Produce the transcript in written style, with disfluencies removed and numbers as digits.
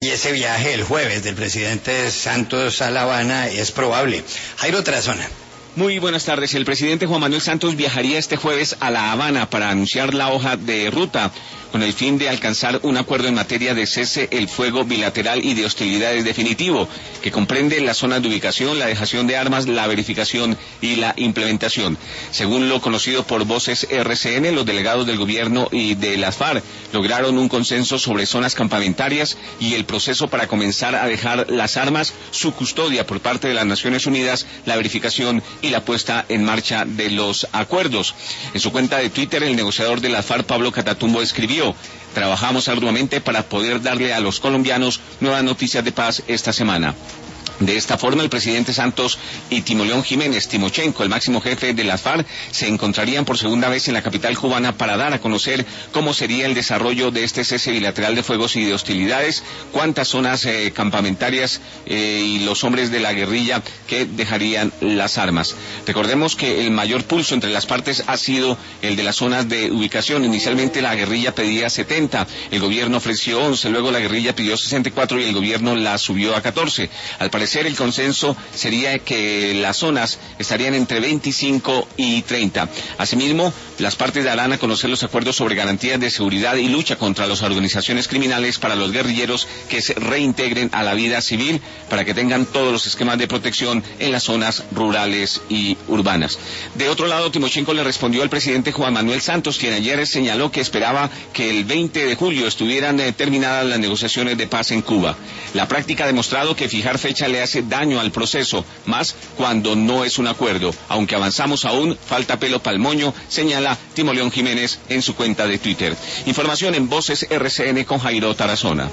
y ese viaje el jueves del presidente Santos a La Habana es probable. Jairo Tarazona. Muy buenas tardes. El presidente Juan Manuel Santos viajaría este jueves a La Habana para anunciar la hoja de ruta con el fin de alcanzar un acuerdo en materia de cese el fuego bilateral y de hostilidades definitivo, que comprende las zonas de ubicación, la dejación de armas, la verificación y la implementación. Según lo conocido por Voces RCN, los delegados del gobierno y de las FARC lograron un consenso sobre zonas campamentarias y el proceso para comenzar a dejar las armas, su custodia por parte de las Naciones Unidas, la verificación y la puesta en marcha de los acuerdos. En su cuenta de Twitter, el negociador de las FARC, Pablo Catatumbo, escribió: trabajamos arduamente para poder darle a los colombianos nuevas noticias de paz esta semana. De esta forma, el presidente Santos y Timoleón Jiménez Timochenko, el máximo jefe de las FARC, se encontrarían por segunda vez en la capital cubana para dar a conocer cómo sería el desarrollo de este cese bilateral de fuegos y de hostilidades, cuántas zonas campamentarias y los hombres de la guerrilla que dejarían las armas. Recordemos que el mayor pulso entre las partes ha sido el de las zonas de ubicación. Inicialmente la guerrilla pedía 70, el gobierno ofreció 11, luego la guerrilla pidió 64 y el gobierno la subió a 14. Al parecer, el consenso sería que las zonas estarían entre 25 y 30. Asimismo, las partes darán a conocer los acuerdos sobre garantías de seguridad y lucha contra las organizaciones criminales para los guerrilleros que se reintegren a la vida civil, para que tengan todos los esquemas de protección en las zonas rurales y urbanas. De otro lado, Timochenko le respondió al presidente Juan Manuel Santos, quien ayer señaló que esperaba que el 20 de julio estuvieran terminadas las negociaciones de paz en Cuba. La práctica ha demostrado que fijar fecha le hace daño al proceso, más cuando no es un acuerdo. Aunque avanzamos aún, falta pelo pa'l moño, señala Timoleón Jiménez en su cuenta de Twitter. Información en Voces RCN con Jairo Tarazona.